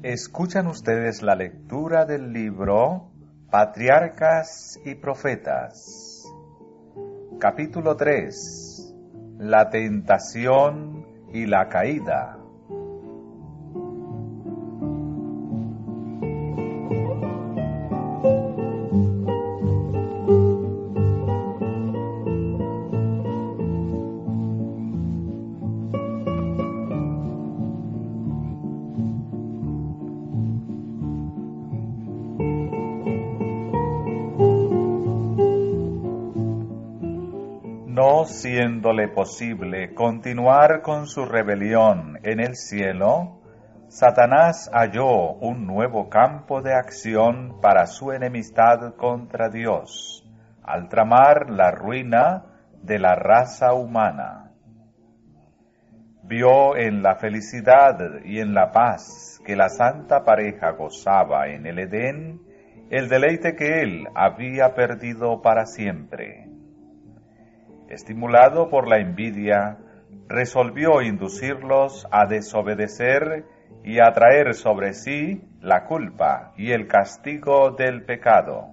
Escuchan ustedes la lectura del libro Patriarcas y Profetas, capítulo 3, la tentación y la caída. No siéndole posible continuar con su rebelión en el cielo, Satanás halló un nuevo campo de acción para su enemistad contra Dios, al tramar la ruina de la raza humana. Vio en la felicidad y en la paz que la santa pareja gozaba en el Edén el deleite que él había perdido para siempre. Estimulado por la envidia, resolvió inducirlos a desobedecer y a traer sobre sí la culpa y el castigo del pecado.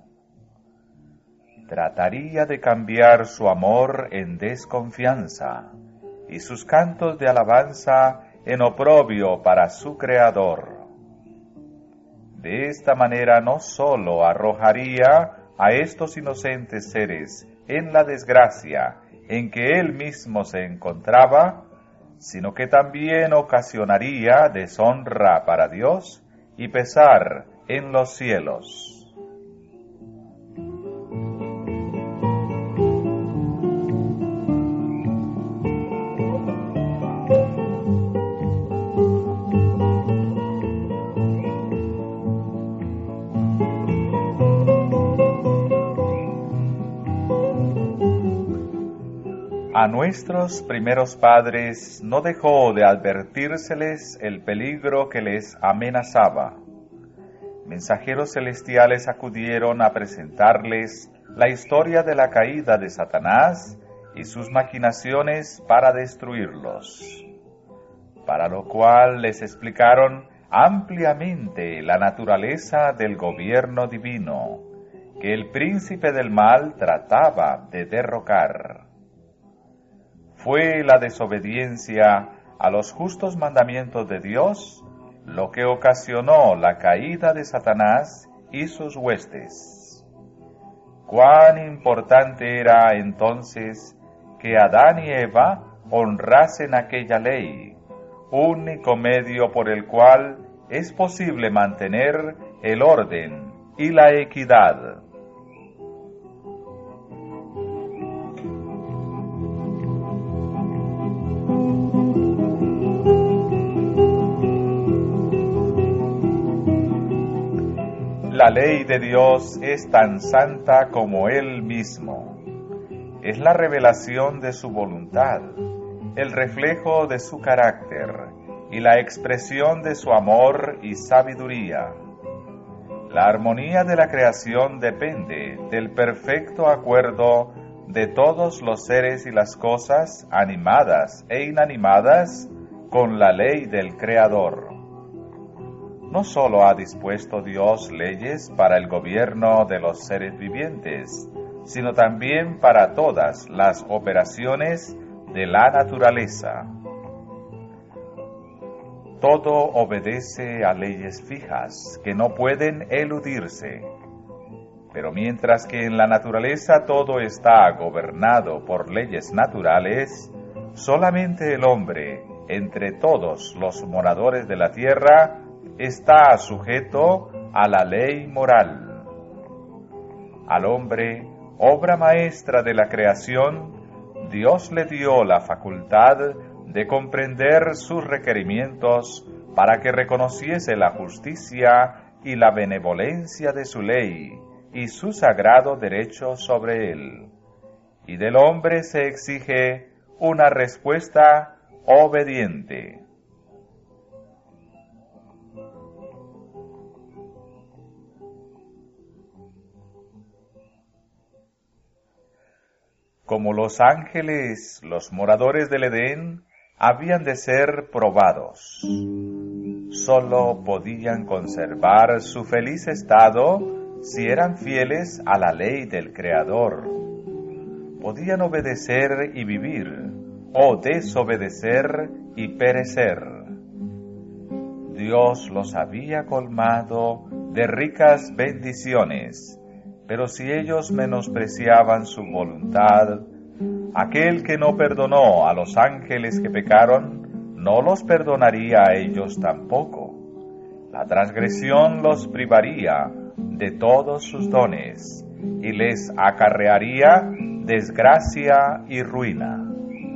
Trataría de cambiar su amor en desconfianza y sus cantos de alabanza en oprobio para su Creador. De esta manera no sólo arrojaría a estos inocentes seres en la desgracia en que él mismo se encontraba, sino que también ocasionaría deshonra para Dios y pesar en los cielos. A nuestros primeros padres no dejó de advertírseles el peligro que les amenazaba. Mensajeros celestiales acudieron a presentarles la historia de la caída de Satanás y sus maquinaciones para destruirlos, para lo cual les explicaron ampliamente la naturaleza del gobierno divino que el príncipe del mal trataba de derrocar. Fue la desobediencia a los justos mandamientos de Dios lo que ocasionó la caída de Satanás y sus huestes. Cuán importante era entonces que Adán y Eva honrasen aquella ley, único medio por el cual es posible mantener el orden y la equidad. La ley de Dios es tan santa como Él mismo. Es la revelación de su voluntad, el reflejo de su carácter y la expresión de su amor y sabiduría. La armonía de la creación depende del perfecto acuerdo de todos los seres y las cosas, animadas e inanimadas, con la ley del Creador. No solo ha dispuesto Dios leyes para el gobierno de los seres vivientes, sino también para todas las operaciones de la naturaleza. Todo obedece a leyes fijas que no pueden eludirse. Pero mientras que en la naturaleza todo está gobernado por leyes naturales, solamente el hombre, entre todos los moradores de la tierra, está sujeto a la ley moral. Al hombre, obra maestra de la creación, Dios le dio la facultad de comprender sus requerimientos para que reconociese la justicia y la benevolencia de su ley y su sagrado derecho sobre él. Y del hombre se exige una respuesta obediente. Como los ángeles, los moradores del Edén habían de ser probados. solo podían conservar su feliz estado si eran fieles a la ley del Creador. Podían obedecer y vivir, o desobedecer y perecer. Dios los había colmado de ricas bendiciones, pero si ellos menospreciaban su voluntad, aquel que no perdonó a los ángeles que pecaron, no los perdonaría a ellos tampoco. La transgresión los privaría de todos sus dones y les acarrearía desgracia y ruina.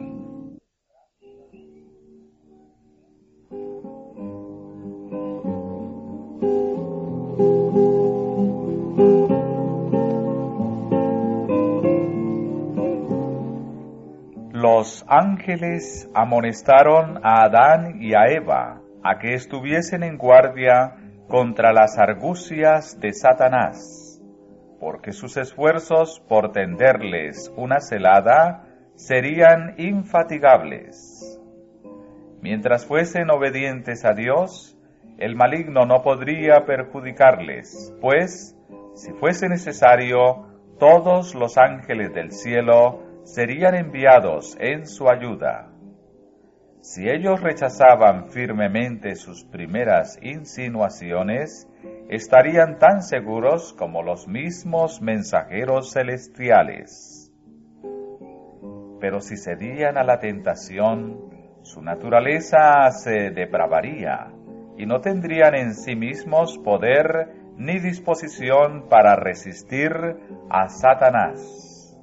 Los ángeles amonestaron a Adán y a Eva a que estuviesen en guardia contra las argucias de Satanás, porque sus esfuerzos por tenderles una celada serían infatigables. Mientras fuesen obedientes a Dios, el maligno no podría perjudicarles, pues, si fuese necesario, todos los ángeles del cielo serían enviados en su ayuda. Si ellos rechazaban firmemente sus primeras insinuaciones, estarían tan seguros como los mismos mensajeros celestiales. Pero si cedían a la tentación, su naturaleza se depravaría y no tendrían en sí mismos poder ni disposición para resistir a Satanás.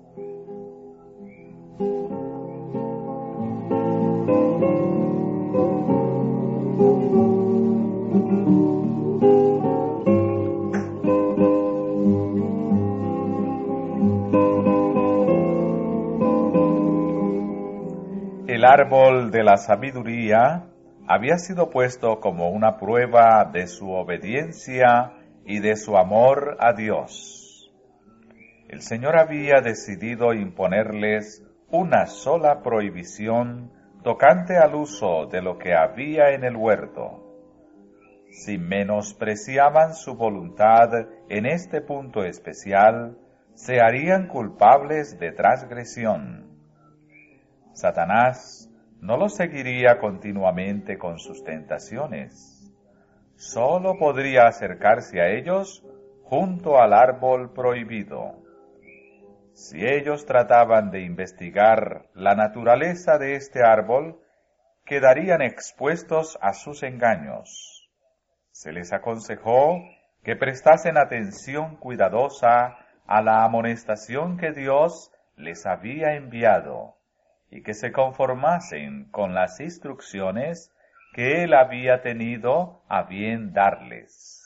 El árbol de la sabiduría había sido puesto como una prueba de su obediencia y de su amor a Dios. El Señor había decidido imponerles una sola prohibición tocante al uso de lo que había en el huerto. Si menospreciaban su voluntad en este punto especial, se harían culpables de transgresión. Satanás no los seguiría continuamente con sus tentaciones. Solo podría acercarse a ellos junto al árbol prohibido. Si ellos trataban de investigar la naturaleza de este árbol, quedarían expuestos a sus engaños. Se les aconsejó que prestasen atención cuidadosa a la amonestación que Dios les había enviado, y que se conformasen con las instrucciones que Él había tenido a bien darles.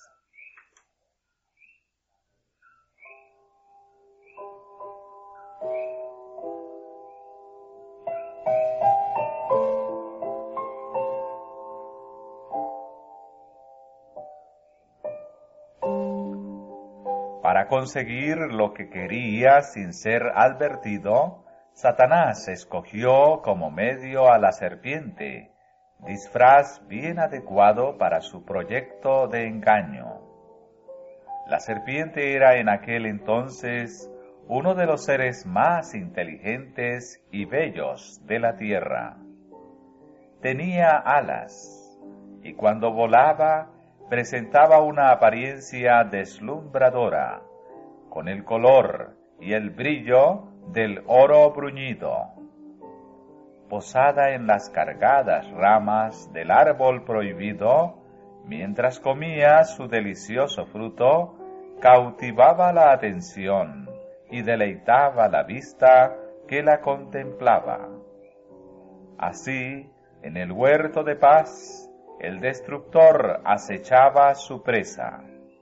Para conseguir lo que quería sin ser advertido, Satanás escogió como medio a la serpiente, disfraz bien adecuado para su proyecto de engaño. La serpiente era en aquel entonces uno de los seres más inteligentes y bellos de la tierra. Tenía alas, y cuando volaba presentaba una apariencia deslumbradora, con el color y el brillo del oro bruñido. Posada en las cargadas ramas del árbol prohibido, mientras comía su delicioso fruto, cautivaba la atención y deleitaba la vista que la contemplaba. Así, en el huerto de paz, el destructor acechaba su presa.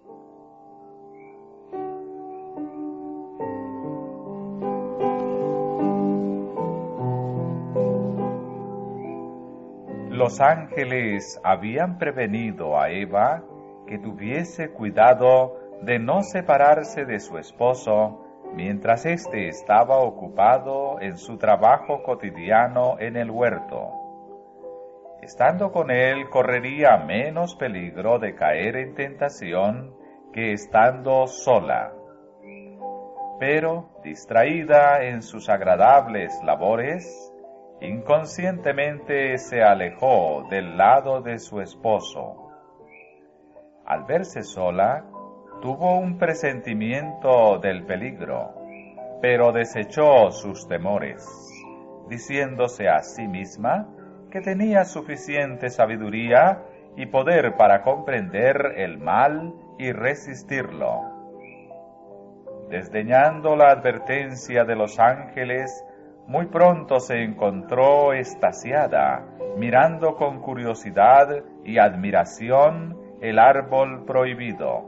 Los ángeles habían prevenido a Eva que tuviese cuidado de no separarse de su esposo mientras éste estaba ocupado en su trabajo cotidiano en el huerto. Estando con él, correría menos peligro de caer en tentación que estando sola. Pero, distraída en sus agradables labores, inconscientemente se alejó del lado de su esposo. Al verse sola, tuvo un presentimiento del peligro, pero desechó sus temores, diciéndose a sí misma que tenía suficiente sabiduría y poder para comprender el mal y resistirlo. Desdeñando la advertencia de los ángeles, muy pronto se encontró extasiada, mirando con curiosidad y admiración el árbol prohibido.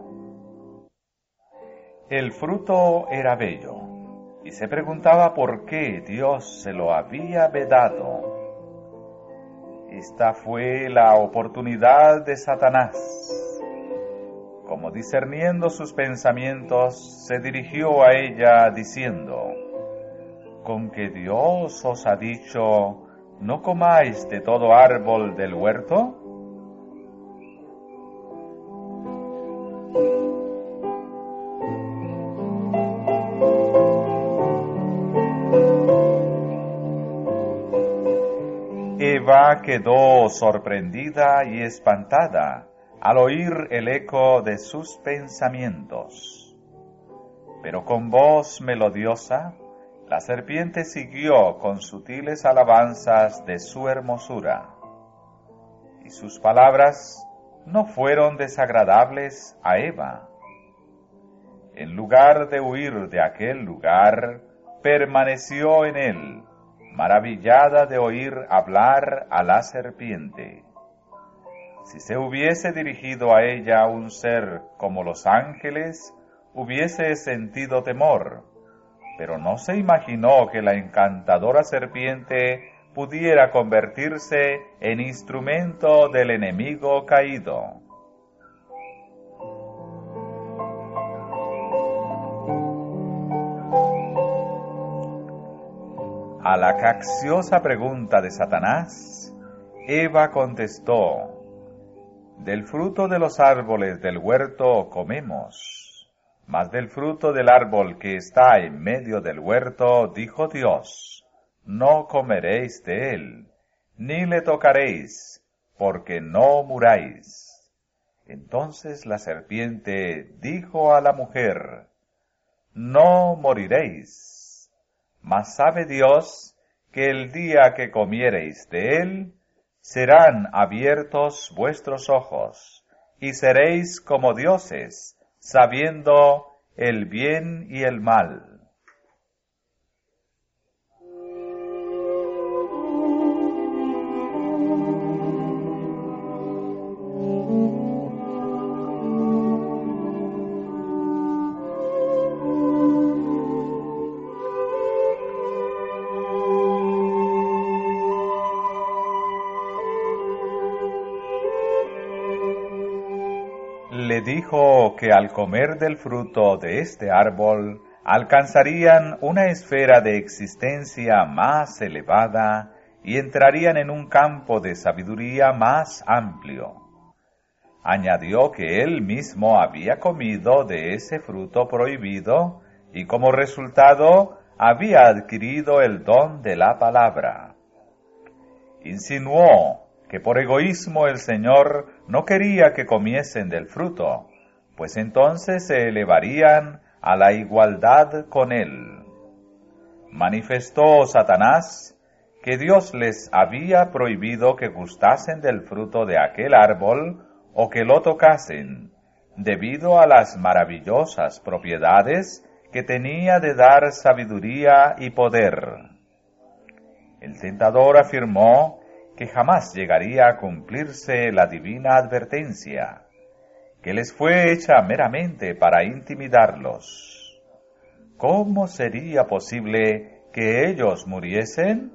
El fruto era bello, y se preguntaba por qué Dios se lo había vedado. Esta fue la oportunidad de Satanás. Como discerniendo sus pensamientos, se dirigió a ella diciendo: ¿Con que Dios os ha dicho, no comáis de todo árbol del huerto? Eva quedó sorprendida y espantada al oír el eco de sus pensamientos. Pero con voz melodiosa, la serpiente siguió con sutiles alabanzas de su hermosura, y sus palabras no fueron desagradables a Eva. En lugar de huir de aquel lugar, permaneció en él, maravillada de oír hablar a la serpiente. Si se hubiese dirigido a ella un ser como los ángeles, hubiese sentido temor, pero no se imaginó que la encantadora serpiente pudiera convertirse en instrumento del enemigo caído. A la cacciosa pregunta de Satanás, Eva contestó: del fruto de los árboles del huerto comemos, mas del fruto del árbol que está en medio del huerto, dijo Dios, no comeréis de él, ni le tocaréis, porque no muráis. Entonces la serpiente dijo a la mujer: no moriréis, mas sabe Dios que el día que comiereis de él, serán abiertos vuestros ojos, y seréis como dioses, sabiendo el bien y el mal. Le dijo que al comer del fruto de este árbol alcanzarían una esfera de existencia más elevada y entrarían en un campo de sabiduría más amplio. Añadió que él mismo había comido de ese fruto prohibido y como resultado había adquirido el don de la palabra. Insinuó que por egoísmo el Señor no quería que comiesen del fruto, pues entonces se elevarían a la igualdad con él. Manifestó Satanás que Dios les había prohibido que gustasen del fruto de aquel árbol o que lo tocasen, debido a las maravillosas propiedades que tenía de dar sabiduría y poder. El tentador afirmó que jamás llegaría a cumplirse la divina advertencia, que les fue hecha meramente para intimidarlos. ¿Cómo sería posible que ellos muriesen?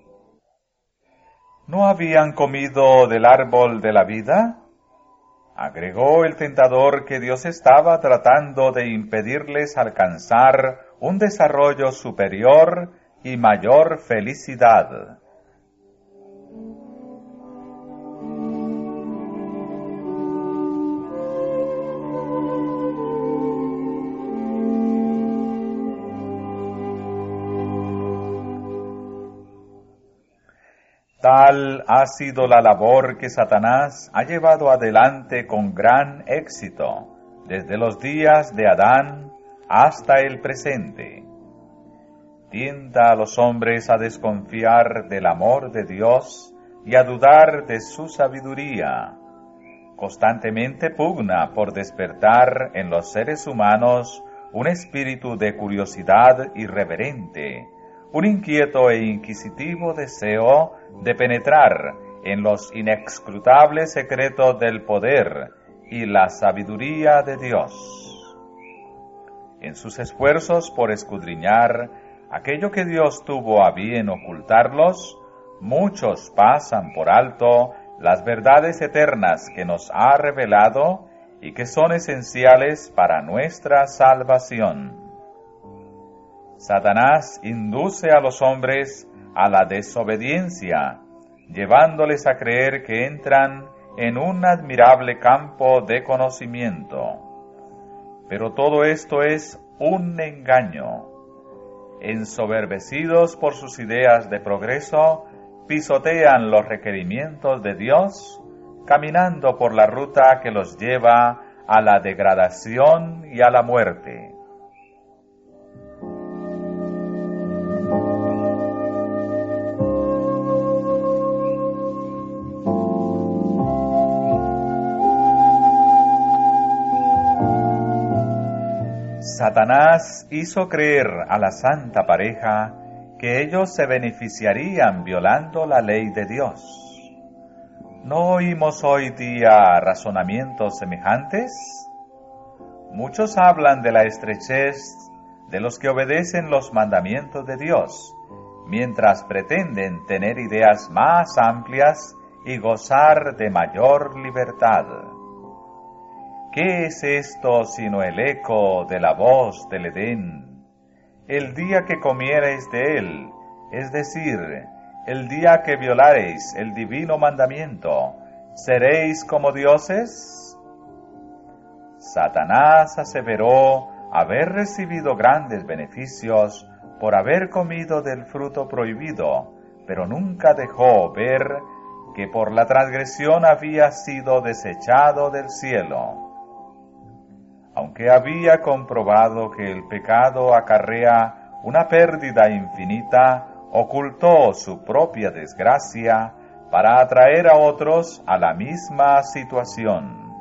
¿No habían comido del árbol de la vida? Agregó el tentador que Dios estaba tratando de impedirles alcanzar un desarrollo superior y mayor felicidad. Tal ha sido la labor que Satanás ha llevado adelante con gran éxito desde los días de Adán hasta el presente. Tienta a los hombres a desconfiar del amor de Dios y a dudar de su sabiduría. Constantemente pugna por despertar en los seres humanos un espíritu de curiosidad irreverente, un inquieto e inquisitivo deseo de penetrar en los inescrutables secretos del poder y la sabiduría de Dios. En sus esfuerzos por escudriñar aquello que Dios tuvo a bien ocultarlos, muchos pasan por alto las verdades eternas que nos ha revelado y que son esenciales para nuestra salvación. Satanás induce a los hombres a la desobediencia, llevándoles a creer que entran en un admirable campo de conocimiento. Pero todo esto es un engaño. Ensoberbecidos por sus ideas de progreso, pisotean los requerimientos de Dios, caminando por la ruta que los lleva a la degradación y a la muerte. Satanás hizo creer a la santa pareja que ellos se beneficiarían violando la ley de Dios. ¿No oímos hoy día razonamientos semejantes? Muchos hablan de la estrechez de los que obedecen los mandamientos de Dios, mientras pretenden tener ideas más amplias y gozar de mayor libertad. ¿Qué es esto sino el eco de la voz del Edén? El día que comiereis de él, es decir, el día que violareis el divino mandamiento, ¿seréis como dioses? Satanás aseveró haber recibido grandes beneficios por haber comido del fruto prohibido, pero nunca dejó ver que por la transgresión había sido desechado del cielo. Aunque había comprobado que el pecado acarrea una pérdida infinita, ocultó su propia desgracia para atraer a otros a la misma situación.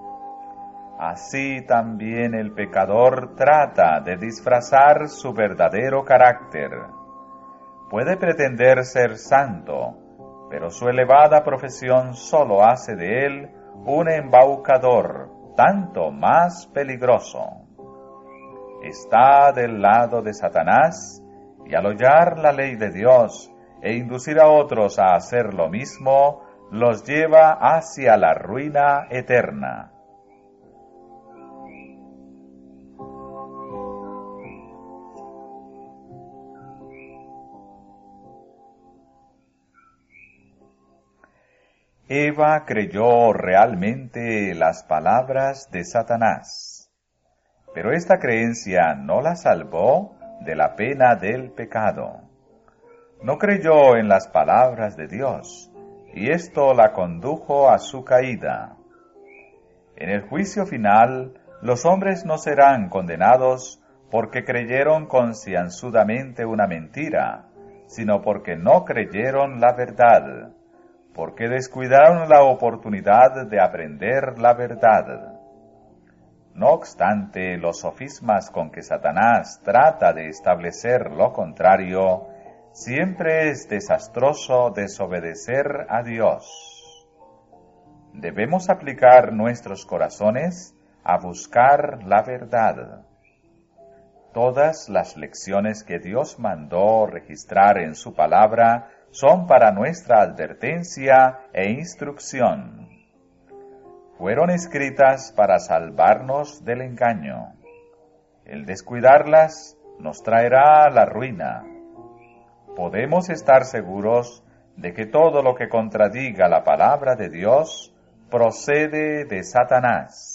Así también el pecador trata de disfrazar su verdadero carácter. Puede pretender ser santo, pero su elevada profesión solo hace de él un embaucador, tanto más peligroso. Está del lado de Satanás y al hollar la ley de Dios e inducir a otros a hacer lo mismo, los lleva hacia la ruina eterna. Eva creyó realmente las palabras de Satanás, pero esta creencia no la salvó de la pena del pecado. No creyó en las palabras de Dios, y esto la condujo a su caída. En el juicio final, los hombres no serán condenados porque creyeron concienzudamente una mentira, sino porque no creyeron la verdad, porque descuidaron la oportunidad de aprender la verdad. No obstante, los sofismas con que Satanás trata de establecer lo contrario, siempre es desastroso desobedecer a Dios. Debemos aplicar nuestros corazones a buscar la verdad. Todas las lecciones que Dios mandó registrar en su palabra son para nuestra advertencia e instrucción. Fueron escritas para salvarnos del engaño. El descuidarlas nos traerá la ruina. Podemos estar seguros de que todo lo que contradiga la palabra de Dios procede de Satanás.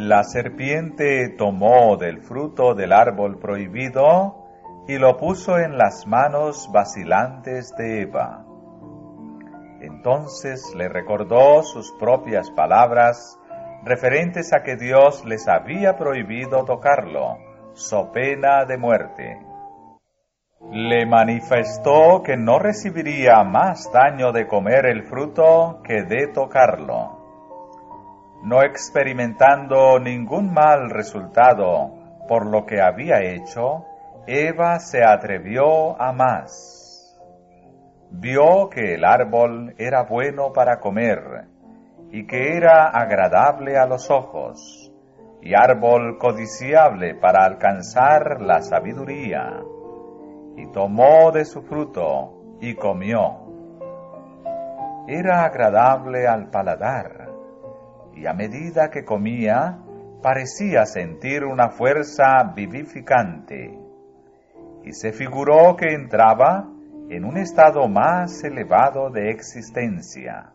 La serpiente tomó del fruto del árbol prohibido y lo puso en las manos vacilantes de Eva. Entonces le recordó sus propias palabras referentes a que Dios les había prohibido tocarlo, so pena de muerte. Le manifestó que no recibiría más daño de comer el fruto que de tocarlo. No experimentando ningún mal resultado por lo que había hecho, Eva se atrevió a más. Vio que el árbol era bueno para comer, y que era agradable a los ojos, y árbol codiciable para alcanzar la sabiduría. Y tomó de su fruto, y comió. Era agradable al paladar, y a medida que comía, parecía sentir una fuerza vivificante, y se figuró que entraba en un estado más elevado de existencia.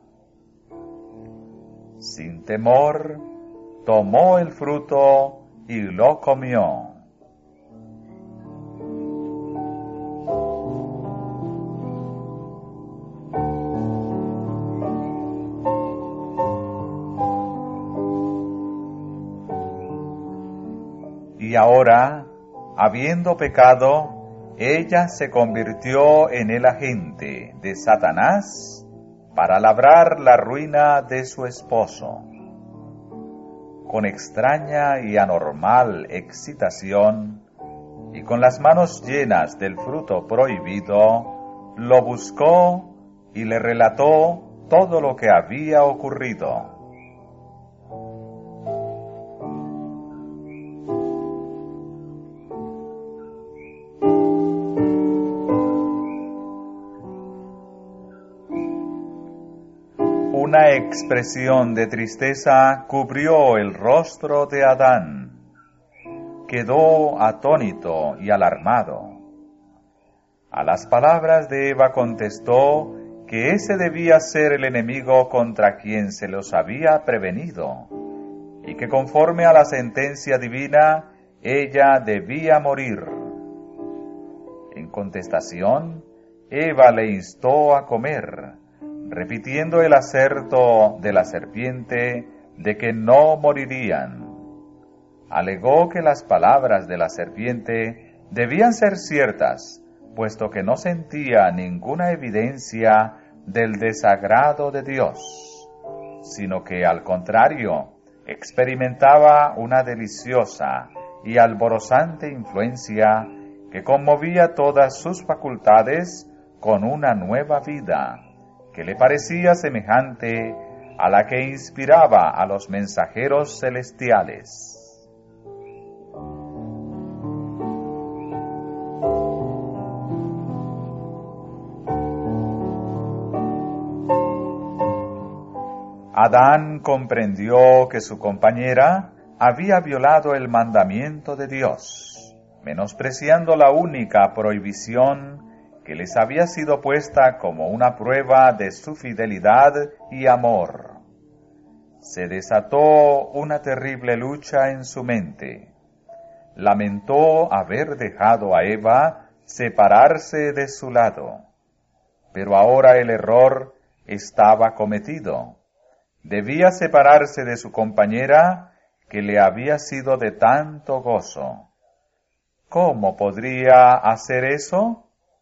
Sin temor, tomó el fruto y lo comió. Y ahora, habiendo pecado, ella se convirtió en el agente de Satanás para labrar la ruina de su esposo. Con extraña y anormal excitación, y con las manos llenas del fruto prohibido, lo buscó y le relató todo lo que había ocurrido. Una expresión de tristeza cubrió el rostro de Adán. Quedó atónito y alarmado. A las palabras de Eva contestó que ese debía ser el enemigo contra quien se los había prevenido, y que conforme a la sentencia divina, ella debía morir. En contestación, Eva le instó a comer, repitiendo el aserto de la serpiente de que no morirían. Alegó que las palabras de la serpiente debían ser ciertas, puesto que no sentía ninguna evidencia del desagrado de Dios, sino que al contrario, experimentaba una deliciosa y alborozante influencia que conmovía todas sus facultades con una nueva vida, que le parecía semejante a la que inspiraba a los mensajeros celestiales. Adán comprendió que su compañera había violado el mandamiento de Dios, menospreciando la única prohibición que les había sido puesta como una prueba de su fidelidad y amor. Se desató una terrible lucha en su mente. Lamentó haber dejado a Eva separarse de su lado, pero ahora el error estaba cometido. Debía separarse de su compañera que le había sido de tanto gozo. ¿Cómo podría hacer eso?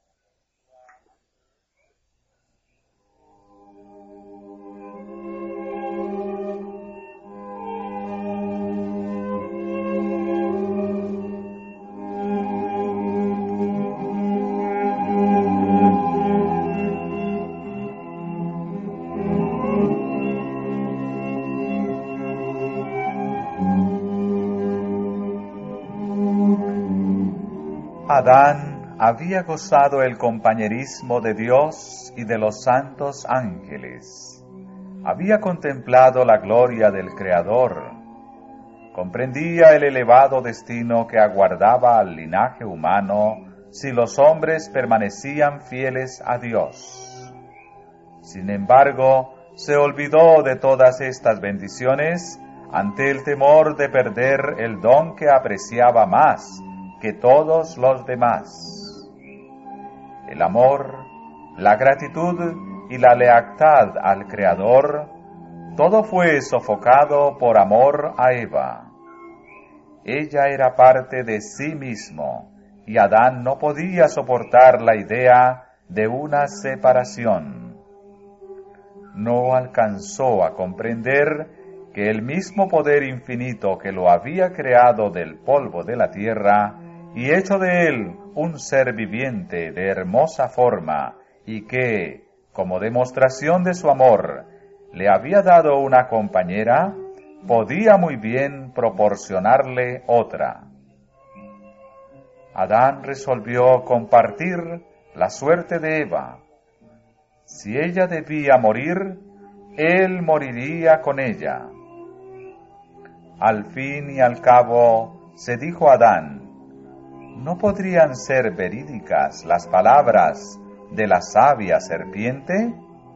Adán había gozado el compañerismo de Dios y de los santos ángeles. Había contemplado la gloria del Creador. Comprendía el elevado destino que aguardaba al linaje humano si los hombres permanecían fieles a Dios. Sin embargo, se olvidó de todas estas bendiciones ante el temor de perder el don que apreciaba más que todos los demás. El amor, la gratitud y la lealtad al Creador, todo fue sofocado por amor a Eva. Ella era parte de sí mismo, y Adán no podía soportar la idea de una separación. No alcanzó a comprender que el mismo poder infinito que lo había creado del polvo de la tierra y hecho de él un ser viviente de hermosa forma, y que, como demostración de su amor, le había dado una compañera, podía muy bien proporcionarle otra. Adán resolvió compartir la suerte de Eva. Si ella debía morir, él moriría con ella. Al fin y al cabo, se dijo Adán, ¿no podrían ser verídicas las palabras de la sabia serpiente?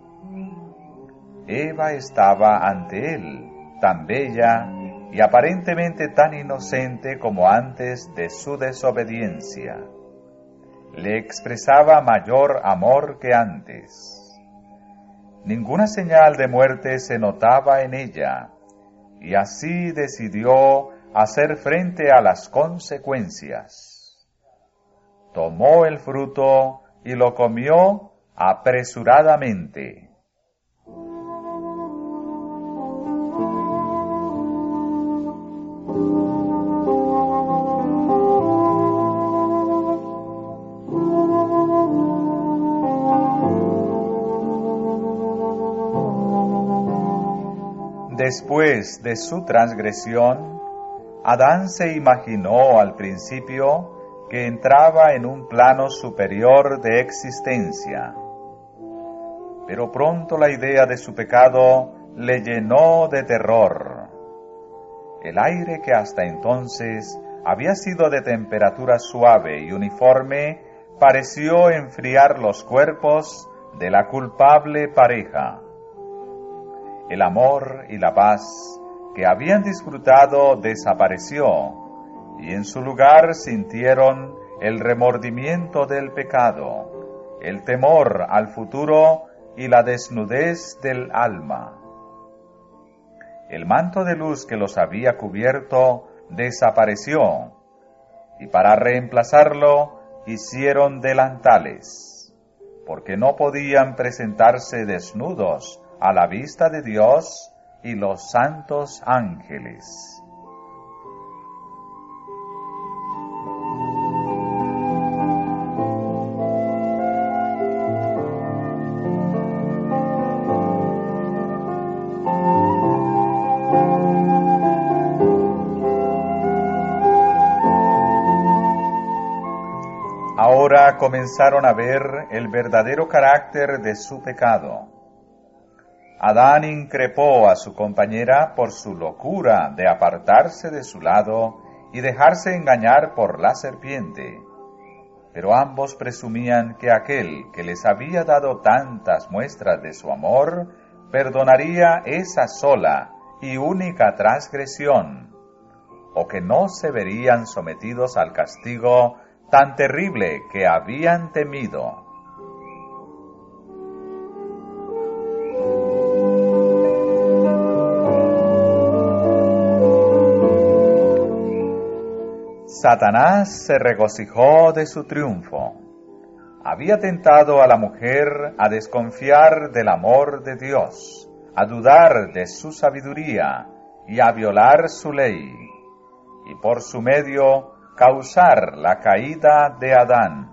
Eva estaba ante él, tan bella y aparentemente tan inocente como antes de su desobediencia. Le expresaba mayor amor que antes. Ninguna señal de muerte se notaba en ella, y así decidió hacer frente a las consecuencias. Tomó el fruto y lo comió apresuradamente. Después de su transgresión, Adán se imaginó al principio que entraba en un plano superior de existencia. Pero pronto la idea de su pecado le llenó de terror. El aire que hasta entonces había sido de temperatura suave y uniforme pareció enfriar los cuerpos de la culpable pareja. El amor y la paz que habían disfrutado desapareció, y en su lugar sintieron el remordimiento del pecado, el temor al futuro y la desnudez del alma. El manto de luz que los había cubierto desapareció, y para reemplazarlo hicieron delantales, porque no podían presentarse desnudos a la vista de Dios y los santos ángeles. Ahora comenzaron a ver el verdadero carácter de su pecado. Adán increpó a su compañera por su locura de apartarse de su lado y dejarse engañar por la serpiente. Pero ambos presumían que aquel que les había dado tantas muestras de su amor perdonaría esa sola y única transgresión, o que no se verían sometidos al castigo tan terrible que habían temido. Satanás se regocijó de su triunfo. Había tentado a la mujer a desconfiar del amor de Dios, a dudar de su sabiduría y a violar su ley, y por su medio causar la caída de Adán.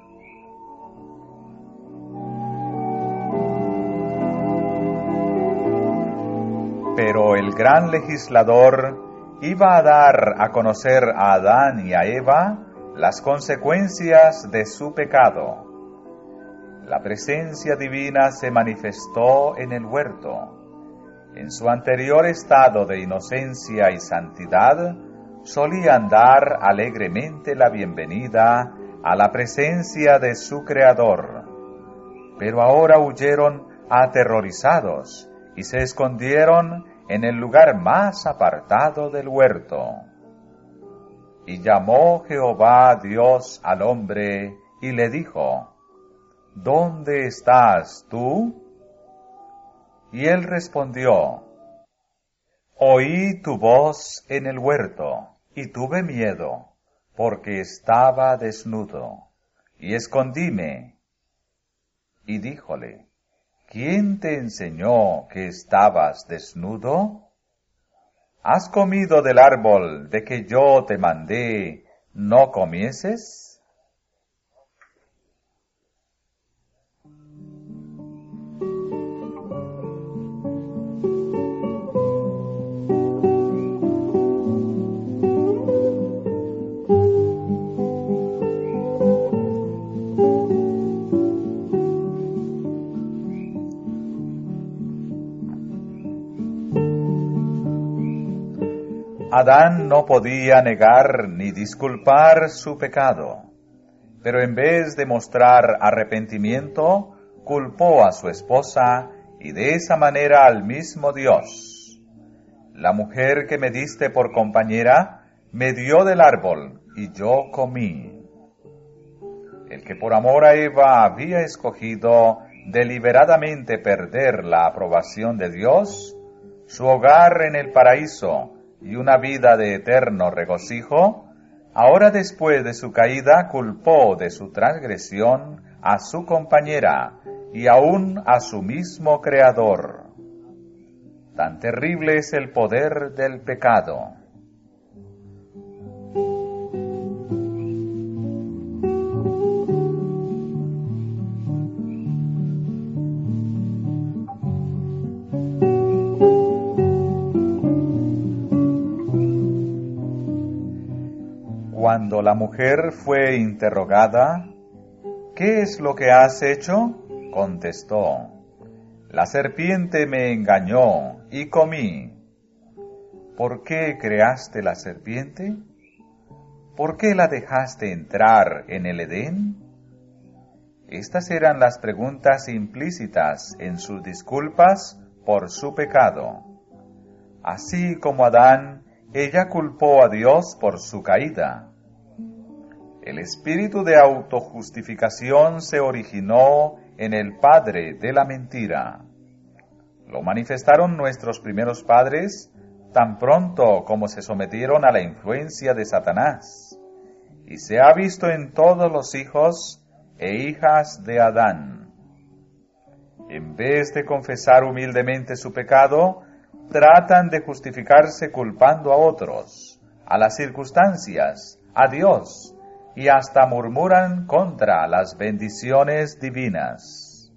Pero el gran legislador iba a dar a conocer a Adán y a Eva las consecuencias de su pecado. La presencia divina se manifestó en el huerto. En su anterior estado de inocencia y santidad, solían dar alegremente la bienvenida a la presencia de su Creador. Pero ahora huyeron aterrorizados y se escondieron en el lugar más apartado del huerto. Y llamó Jehová Dios al hombre y le dijo, ¿dónde estás tú? Y él respondió, oí tu voz en el huerto, y tuve miedo, porque estaba desnudo, y escondíme. Y díjole, ¿quién te enseñó que estabas desnudo? ¿Has comido del árbol de que yo te mandé, no comieses? Adán no podía negar ni disculpar su pecado, pero en vez de mostrar arrepentimiento, culpó a su esposa y de esa manera al mismo Dios. La mujer que me diste por compañera me dio del árbol y yo comí. El que por amor a Eva había escogido deliberadamente perder la aprobación de Dios, su hogar en el paraíso y una vida de eterno regocijo, ahora después de su caída culpó de su transgresión a su compañera y aún a su mismo Creador. Tan terrible es el poder del pecado. Cuando la mujer fue interrogada, ¿qué es lo que has hecho? Contestó, la serpiente me engañó y comí. ¿Por qué creaste la serpiente? ¿Por qué la dejaste entrar en el Edén? Estas eran las preguntas implícitas en sus disculpas por su pecado. Así como Adán, ella culpó a Dios por su caída. El espíritu de autojustificación se originó en el padre de la mentira. Lo manifestaron nuestros primeros padres tan pronto como se sometieron a la influencia de Satanás, y se ha visto en todos los hijos e hijas de Adán. En vez de confesar humildemente su pecado, tratan de justificarse culpando a otros, a las circunstancias, a Dios, y hasta murmuran contra las bendiciones divinas.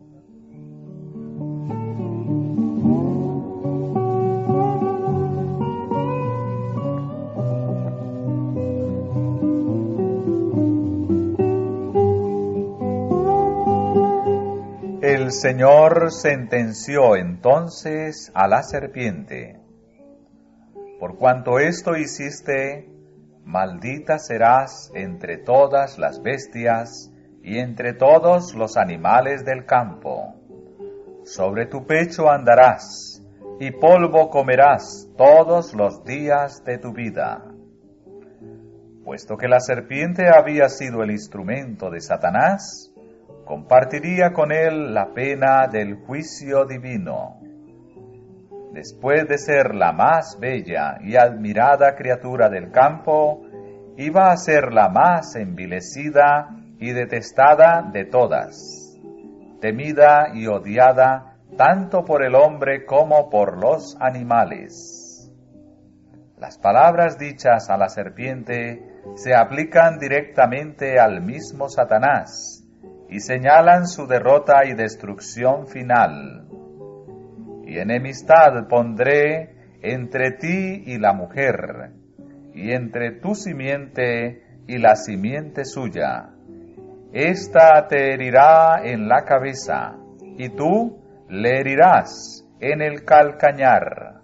El Señor sentenció entonces a la serpiente, por cuanto esto hiciste, maldita serás entre todas las bestias y entre todos los animales del campo. Sobre tu pecho andarás, y polvo comerás todos los días de tu vida. Puesto que la serpiente había sido el instrumento de Satanás, compartiría con él la pena del juicio divino. Después de ser la más bella y admirada criatura del campo, iba a ser la más envilecida y detestada de todas, temida y odiada tanto por el hombre como por los animales. Las palabras dichas a la serpiente se aplican directamente al mismo Satanás y señalan su derrota y destrucción final. Y enemistad pondré entre ti y la mujer, y entre tu simiente y la simiente suya. Esta te herirá en la cabeza, y tú le herirás en el calcañar.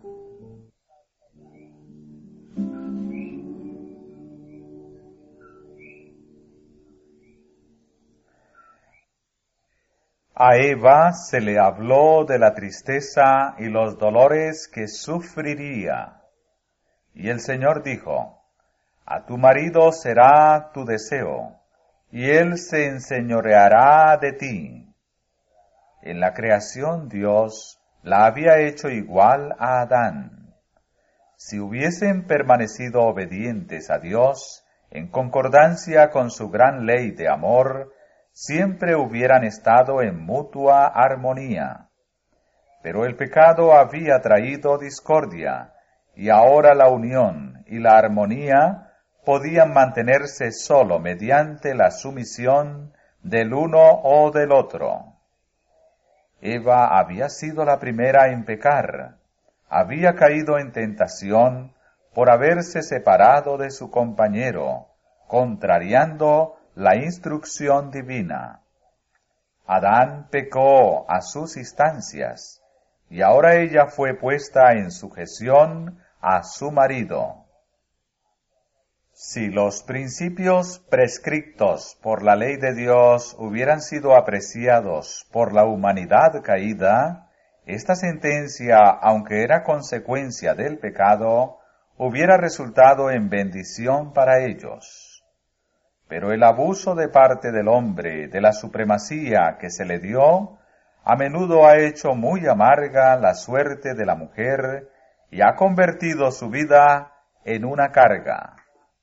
A Eva se le habló de la tristeza y los dolores que sufriría. Y el Señor dijo, a tu marido será tu deseo, y él se enseñoreará de ti. En la creación Dios la había hecho igual a Adán. Si hubiesen permanecido obedientes a Dios, en concordancia con su gran ley de amor, siempre hubieran estado en mutua armonía. Pero el pecado había traído discordia, y ahora la unión y la armonía podían mantenerse sólo mediante la sumisión del uno o del otro. Eva había sido la primera en pecar, había caído en tentación por haberse separado de su compañero, contrariando la instrucción divina. Adán pecó a sus instancias, y ahora ella fue puesta en sujeción a su marido. Si los principios prescriptos por la ley de Dios hubieran sido apreciados por la humanidad caída, esta sentencia, aunque era consecuencia del pecado, hubiera resultado en bendición para ellos. Pero el abuso de parte del hombre de la supremacía que se le dio, a menudo ha hecho muy amarga la suerte de la mujer y ha convertido su vida en una carga.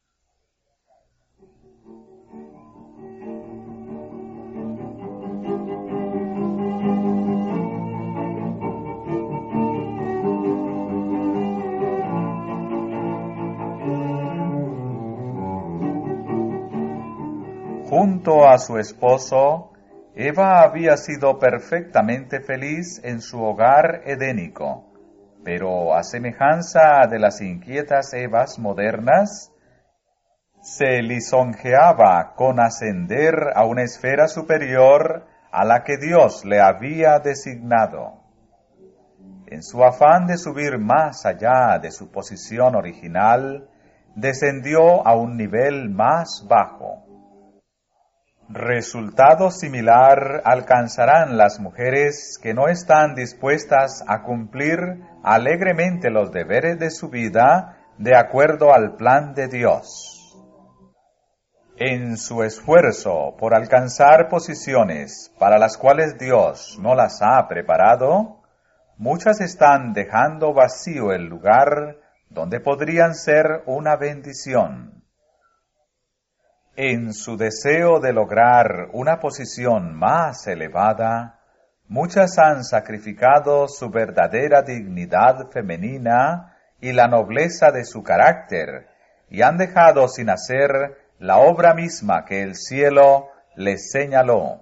Junto a su esposo, Eva había sido perfectamente feliz en su hogar edénico, pero a semejanza de las inquietas Evas modernas, se lisonjeaba con ascender a una esfera superior a la que Dios le había designado. En su afán de subir más allá de su posición original, descendió a un nivel más bajo. Resultado similar alcanzarán las mujeres que no están dispuestas a cumplir alegremente los deberes de su vida de acuerdo al plan de Dios. En su esfuerzo por alcanzar posiciones para las cuales Dios no las ha preparado, muchas están dejando vacío el lugar donde podrían ser una bendición. En su deseo de lograr una posición más elevada, muchas han sacrificado su verdadera dignidad femenina y la nobleza de su carácter, y han dejado sin hacer la obra misma que el cielo les señaló.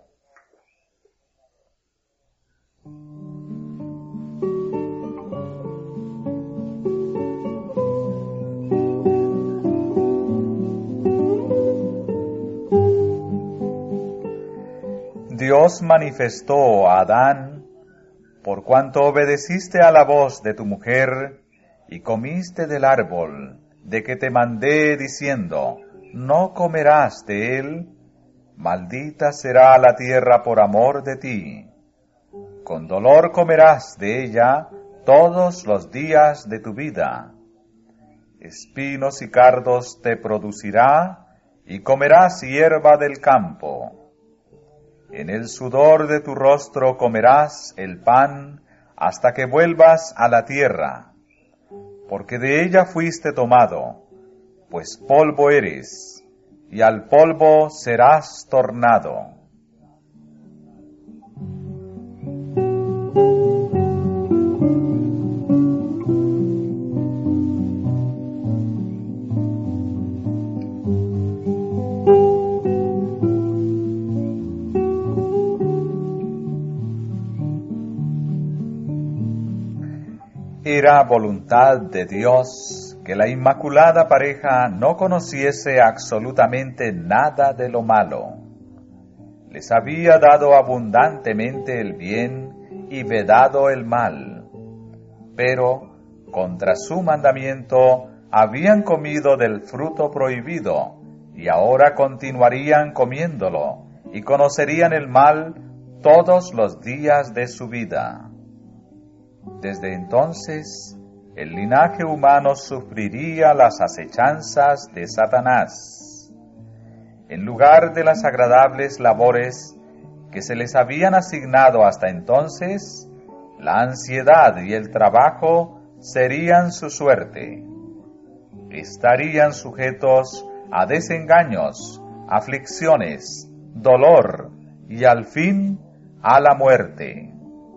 Dios manifestó a Adán, por cuanto obedeciste a la voz de tu mujer, y comiste del árbol, de que te mandé diciendo, no comerás de él, maldita será la tierra por amor de ti. Con dolor comerás de ella todos los días de tu vida. Espinos y cardos te producirá, y comerás hierba del campo. En el sudor de tu rostro comerás el pan hasta que vuelvas a la tierra, porque de ella fuiste tomado, pues polvo eres, y al polvo serás tornado. Era voluntad de Dios que la inmaculada pareja no conociese absolutamente nada de lo malo. Les había dado abundantemente el bien y vedado el mal, pero contra su mandamiento habían comido del fruto prohibido y ahora continuarían comiéndolo y conocerían el mal todos los días de su vida. Desde entonces, el linaje humano sufriría las acechanzas de Satanás. En lugar de las agradables labores que se les habían asignado hasta entonces, la ansiedad y el trabajo serían su suerte. Estarían sujetos a desengaños, aflicciones, dolor y al fin a la muerte.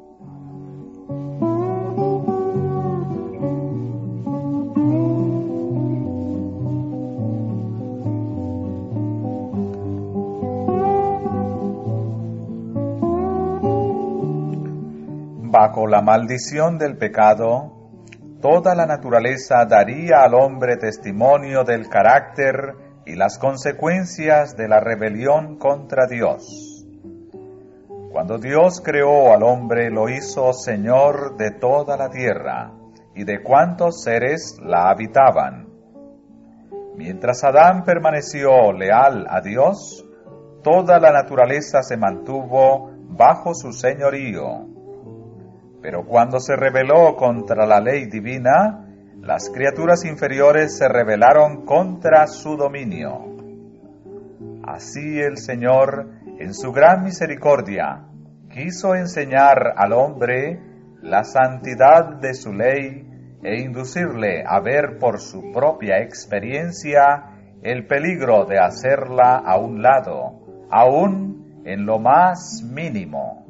Bajo la maldición del pecado, toda la naturaleza daría al hombre testimonio del carácter y las consecuencias de la rebelión contra Dios. Cuando Dios creó al hombre, lo hizo Señor de toda la tierra y de cuantos seres la habitaban. Mientras Adán permaneció leal a Dios, toda la naturaleza se mantuvo bajo su señorío. Pero cuando se rebeló contra la ley divina, las criaturas inferiores se rebelaron contra su dominio. Así el Señor, en su gran misericordia, quiso enseñar al hombre la santidad de su ley e inducirle a ver por su propia experiencia el peligro de hacerla a un lado, aún en lo más mínimo.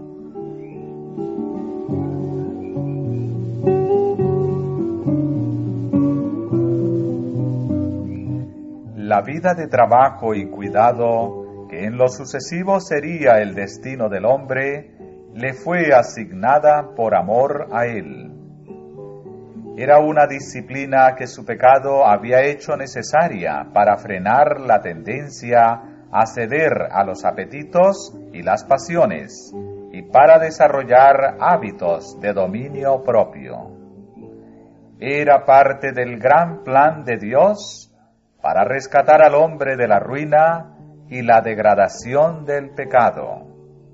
La vida de trabajo y cuidado, que en lo sucesivo sería el destino del hombre, le fue asignada por amor a él. Era una disciplina que su pecado había hecho necesaria para frenar la tendencia a ceder a los apetitos y las pasiones, y para desarrollar hábitos de dominio propio. Era parte del gran plan de Dios para rescatar al hombre de la ruina y la degradación del pecado.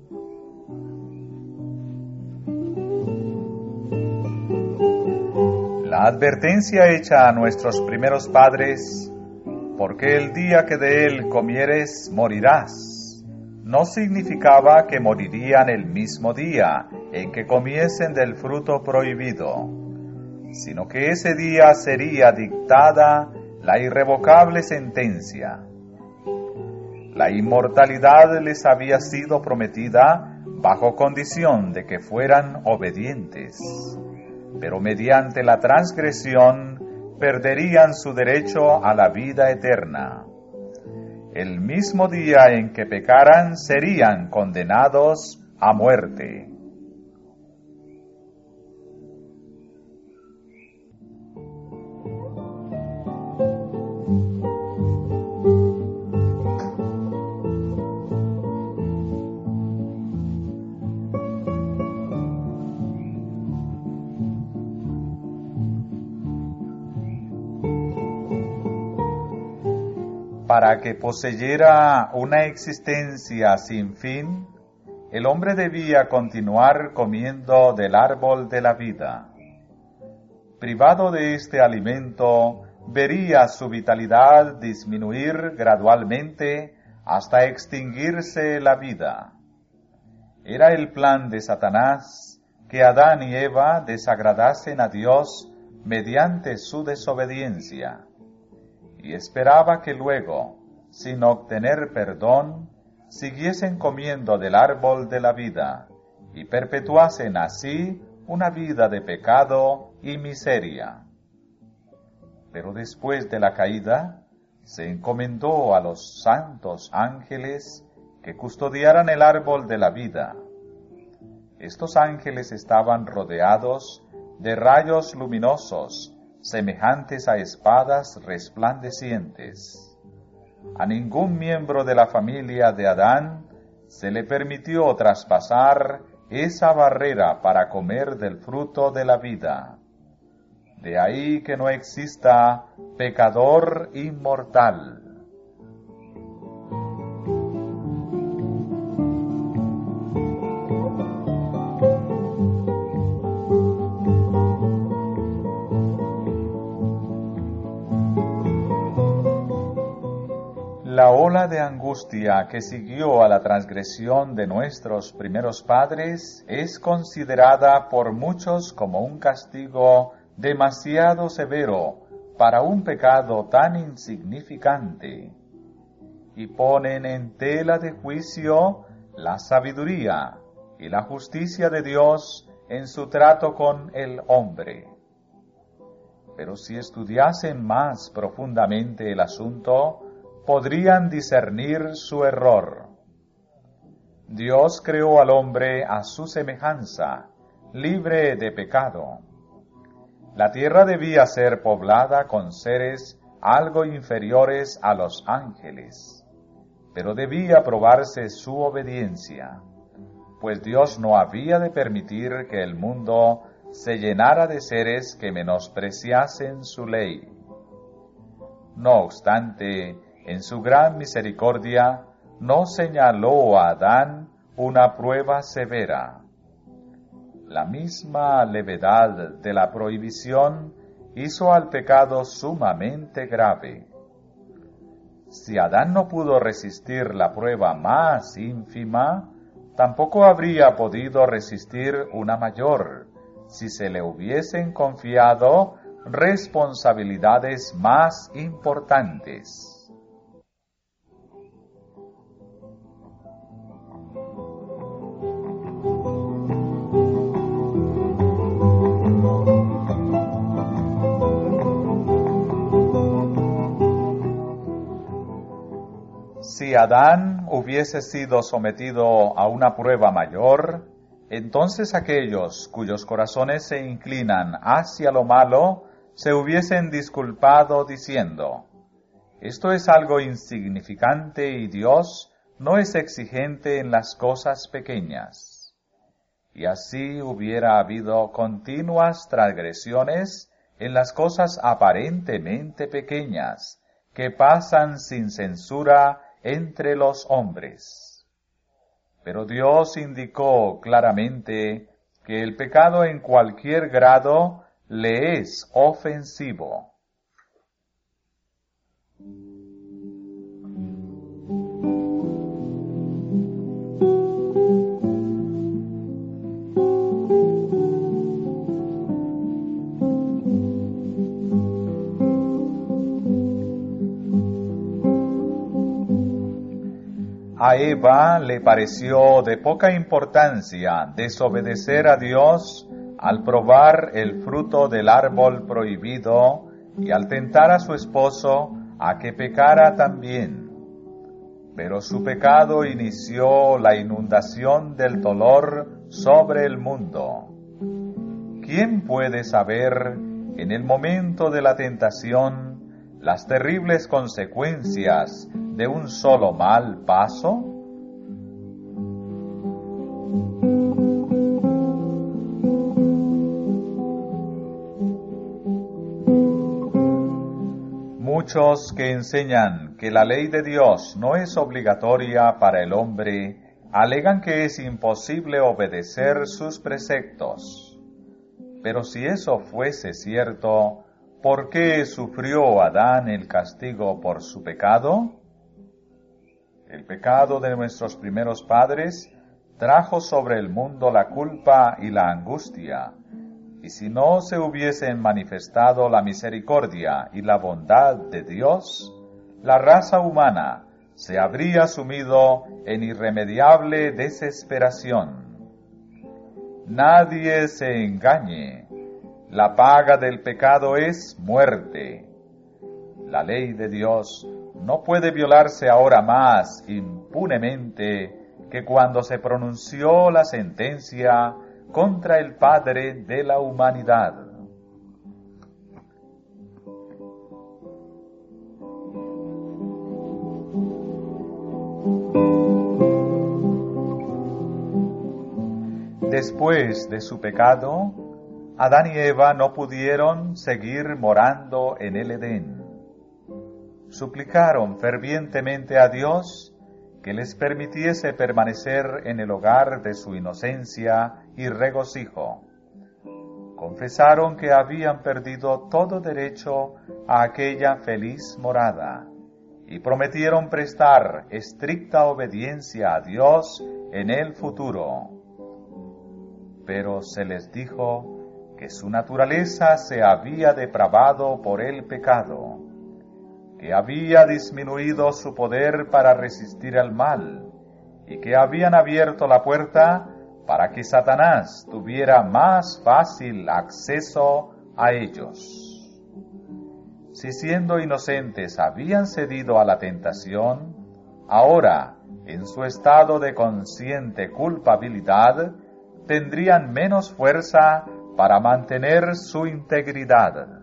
La advertencia hecha a nuestros primeros padres, porque el día que de él comieres morirás, no significaba que morirían el mismo día en que comiesen del fruto prohibido, sino que ese día sería dictada la irrevocable sentencia. La inmortalidad les había sido prometida bajo condición de que fueran obedientes, pero mediante la transgresión perderían su derecho a la vida eterna. El mismo día en que pecaran serían condenados a muerte. Para que poseyera una existencia sin fin, el hombre debía continuar comiendo del árbol de la vida. Privado de este alimento, vería su vitalidad disminuir gradualmente hasta extinguirse la vida. Era el plan de Satanás que Adán y Eva desagradasen a Dios mediante su desobediencia, y esperaba que luego, sin obtener perdón, siguiesen comiendo del árbol de la vida y perpetuasen así una vida de pecado y miseria. Pero después de la caída, se encomendó a los santos ángeles que custodiaran el árbol de la vida. Estos ángeles estaban rodeados de rayos luminosos, semejantes a espadas resplandecientes. A ningún miembro de la familia de Adán se le permitió traspasar esa barrera para comer del fruto de la vida. De ahí que no exista pecador inmortal. ola de angustia que siguió a la transgresión de nuestros primeros padres es considerada por muchos como un castigo demasiado severo para un pecado tan insignificante, y ponen en tela de juicio la sabiduría y la justicia de Dios en su trato con el hombre. Pero si estudiasen más profundamente el asunto, podrían discernir su error. Dios creó al hombre a su semejanza, libre de pecado. La tierra debía ser poblada con seres algo inferiores a los ángeles, pero debía probarse su obediencia, pues Dios no había de permitir que el mundo se llenara de seres que menospreciasen su ley. No obstante, en su gran misericordia, no señaló a Adán una prueba severa. La misma levedad de la prohibición hizo al pecado sumamente grave. Si Adán no pudo resistir la prueba más ínfima, tampoco habría podido resistir una mayor, si se le hubiesen confiado responsabilidades más importantes. Si Adán hubiese sido sometido a una prueba mayor, entonces aquellos cuyos corazones se inclinan hacia lo malo se hubiesen disculpado diciendo: esto es algo insignificante y Dios no es exigente en las cosas pequeñas. Y así hubiera habido continuas transgresiones en las cosas aparentemente pequeñas, que pasan sin censura entre los hombres. Pero Dios indicó claramente que el pecado en cualquier grado le es ofensivo. A Eva le pareció de poca importancia desobedecer a Dios al probar el fruto del árbol prohibido y al tentar a su esposo a que pecara también. Pero su pecado inició la inundación del dolor sobre el mundo. ¿Quién puede saber en el momento de la tentación las terribles consecuencias de un solo mal paso? Muchos que enseñan que la ley de Dios no es obligatoria para el hombre, alegan que es imposible obedecer sus preceptos. Pero si eso fuese cierto, ¿por qué sufrió Adán el castigo por su pecado? El pecado de nuestros primeros padres trajo sobre el mundo la culpa y la angustia, y si no se hubiesen manifestado la misericordia y la bondad de Dios, la raza humana se habría sumido en irremediable desesperación. Nadie se engañe, la paga del pecado es muerte. La ley de Dios no puede violarse ahora más impunemente que cuando se pronunció la sentencia contra el Padre de la humanidad. Después de su pecado, Adán y Eva no pudieron seguir morando en el Edén. Suplicaron fervientemente a Dios que les permitiese permanecer en el hogar de su inocencia y regocijo. Confesaron que habían perdido todo derecho a aquella feliz morada y prometieron prestar estricta obediencia a Dios en el futuro. Pero se les dijo que su naturaleza se había depravado por el pecado, que había disminuido su poder para resistir al mal, y que habían abierto la puerta para que Satanás tuviera más fácil acceso a ellos. Si siendo inocentes habían cedido a la tentación, ahora, en su estado de consciente culpabilidad, tendrían menos fuerza para mantener su integridad.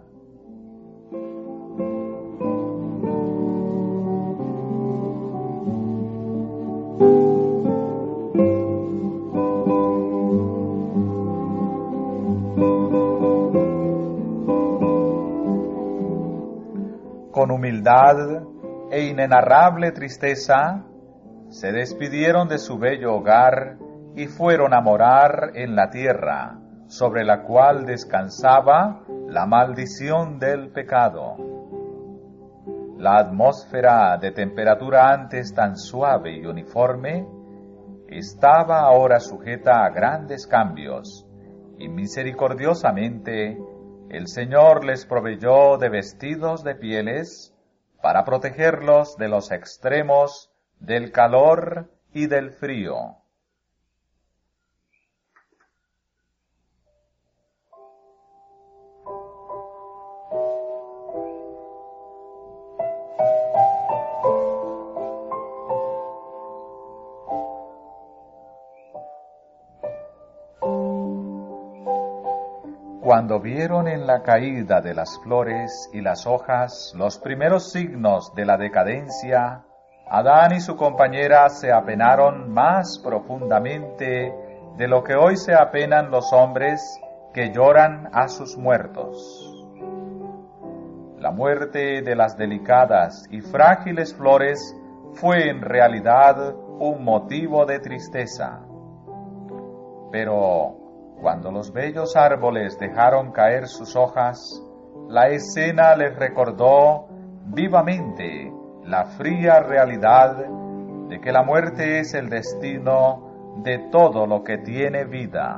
Con humildad e inenarrable tristeza, se despidieron de su bello hogar y fueron a morar en la tierra, sobre la cual descansaba la maldición del pecado. La atmósfera de temperatura antes tan suave y uniforme, estaba ahora sujeta a grandes cambios, y misericordiosamente el Señor les proveyó de vestidos de pieles para protegerlos de los extremos del calor y del frío. Cuando vieron en la caída de las flores y las hojas los primeros signos de la decadencia, Adán y su compañera se apenaron más profundamente de lo que hoy se apenan los hombres que lloran a sus muertos. La muerte de las delicadas y frágiles flores fue en realidad un motivo de tristeza. Pero cuando los bellos árboles dejaron caer sus hojas, la escena les recordó vivamente la fría realidad de que la muerte es el destino de todo lo que tiene vida.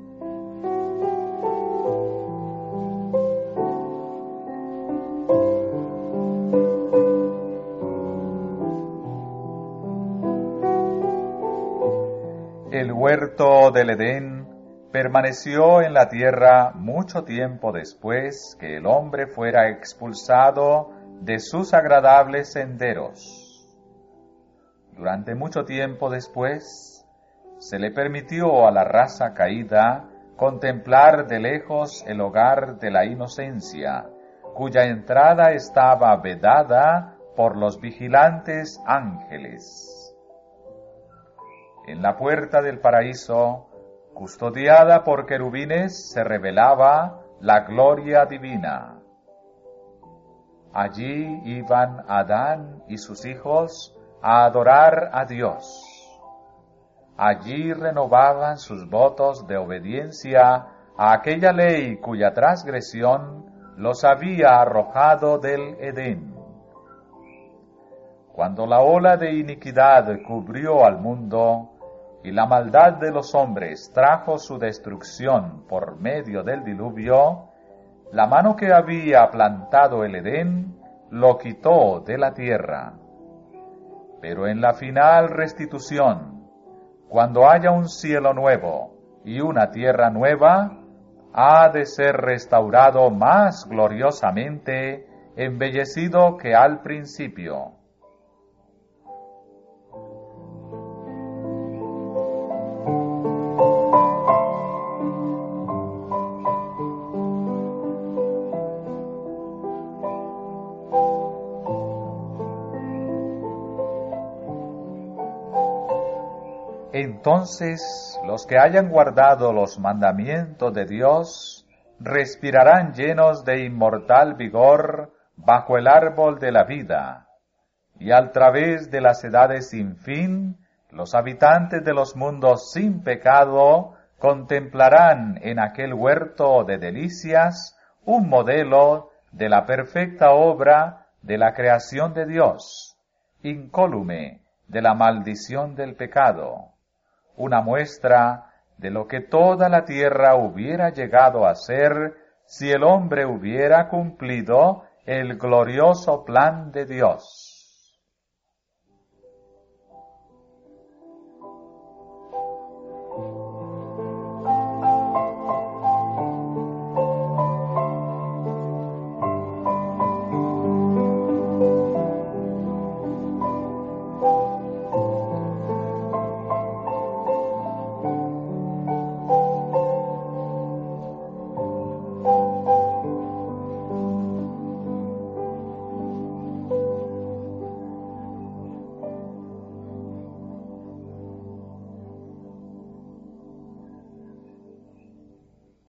El huerto del Edén permaneció en la tierra mucho tiempo después que el hombre fuera expulsado de sus agradables senderos. Durante mucho tiempo después, se le permitió a la raza caída contemplar de lejos el hogar de la inocencia, cuya entrada estaba vedada por los vigilantes ángeles. En la puerta del paraíso, custodiada por querubines, se revelaba la gloria divina. Allí iban Adán y sus hijos a adorar a Dios. Allí renovaban sus votos de obediencia a aquella ley cuya transgresión los había arrojado del Edén. Cuando la ola de iniquidad cubrió al mundo, y la maldad de los hombres trajo su destrucción por medio del diluvio, la mano que había plantado el Edén lo quitó de la tierra. Pero en la final restitución, cuando haya un cielo nuevo y una tierra nueva, ha de ser restaurado más gloriosamente, embellecido que al principio. Entonces los que hayan guardado los mandamientos de Dios respirarán llenos de inmortal vigor bajo el árbol de la vida, y al través de las edades sin fin, los habitantes de los mundos sin pecado contemplarán en aquel huerto de delicias un modelo de la perfecta obra de la creación de Dios, incólume de la maldición del pecado, una muestra de lo que toda la tierra hubiera llegado a ser si el hombre hubiera cumplido el glorioso plan de Dios.